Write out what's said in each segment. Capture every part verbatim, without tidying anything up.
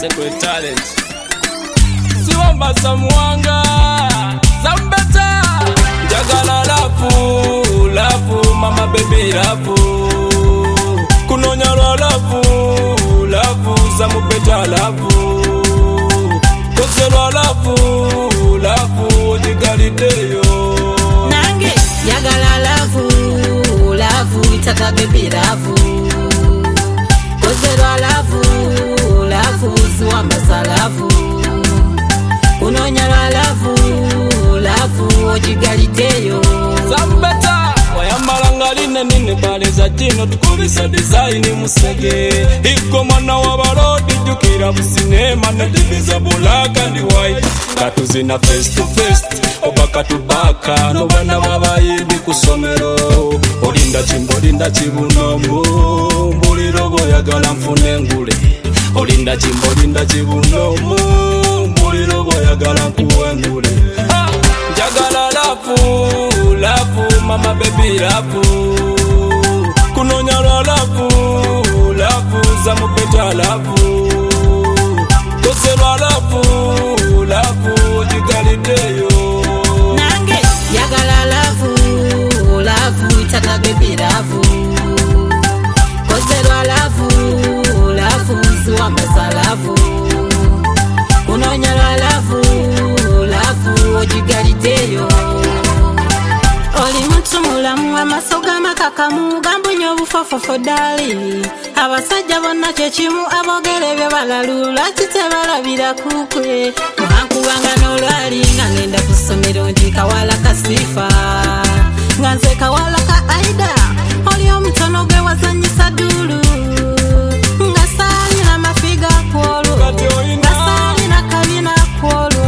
Secret Talent. Siwamba Samuanga Zambeta Jagala lafu, lafu, mama baby lafu. Kunonya lafu, lafu, Zamubeta lafu. Koselwa lafu, lafu, ojigaliteyo. Nange, jagala lafu, lafu, itaka baby lafu. Koselwa lafu, lafu, siwamba salafu. Kunonya lafu, lafu, ojigaliteyo. Zambeta wayambalangaline nine baleza jino tukubisa design musege. Iko mwana wabarodi jukira businema na diviza black and white. Katuzina face to face oba katubaka no bana babayibi kusomero. Olinda chimbo linda chibunomu mbuliro boyagala mfune ngule. Olinda chimbo linda chibunomu mbuliro boyagala kuwe ngule. Jagala lafu, lafu, mama baby lafu. Kunonya lafu, lafu, Zamubeta lafu. Koselwa lafu, lafu, ojigaliteyo. Nange, jagala lafu, lafu, itaka baby lafu. Koselwa lafu, lafu, siwamba salafu. Kunonya lafu, lafu, ojigaliteyo. Oli mutu mulamu amasoga makakamu gambunyo obufofofo dali. Abasajja bonna kyekimu abogere bye balalula kitebalabira kukwe. Muhankubanga n'olwali nga ngenda ku ssomero nti Kawala Kasifa nga nze Kawala ka Aida oli omutono gwe wazanyisa dulu nga saalina mafiga kwolwo nga saalina kabina kwolwo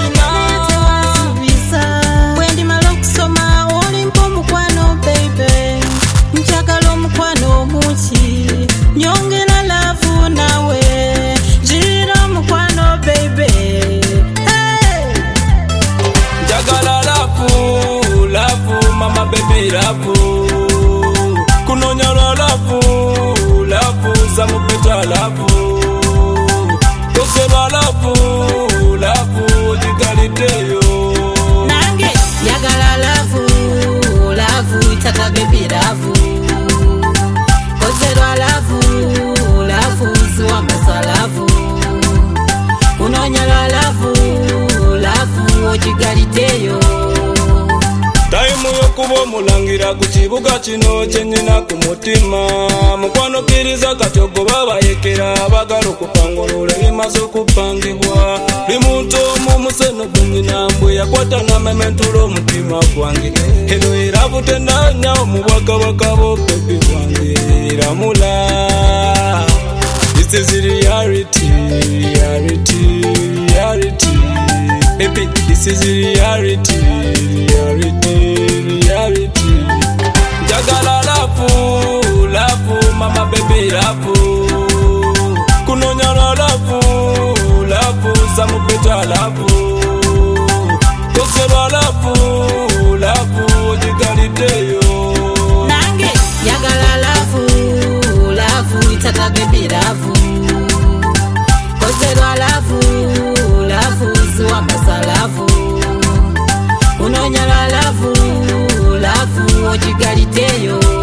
bwendimala okusoma olimpa omukwano baby njagala omukwano omuki nyongera lavu nawe jira omukwano baby hey! Jagala lafu, lafu, mama baby lafu. Kunonya lafu, lafu, Zamubeta lafu. Koselwa lafu, lafu, ojigaliteyo. Nange, jagala lafu, lafu, itaka baby lafu. Koselwa lafu, lafu, siwamba salafu. Kunonya lafu, lafu, ojigaliteyo. Taimu yokuba omulangira ku kibuga kino kyenyina ku mutima. Mukwano kkiriza kati ogoba bayekera abagala okupangulula ebimaze okupangibwa. Buli muntu omu museno gwenyina mbwe yakwata n'amementula omutima gwange. Eno era butendanya omubwakabaka bo bebi wange ramula. This is reality, reality, reality. Baby, this is reality, reality, reality. Jagala lafu, lafu, mama baby lafu. Kunonya lafu, lafu, Zamubeta lafu. Koselwa lafu, lafu, ojigaliteyo. Nange, jagala lafu, lafu, itaka baby lafu. Koselwa lafu, lafu, siwamba salafu. Kunonya lafu, lafu, ojigaliteyo.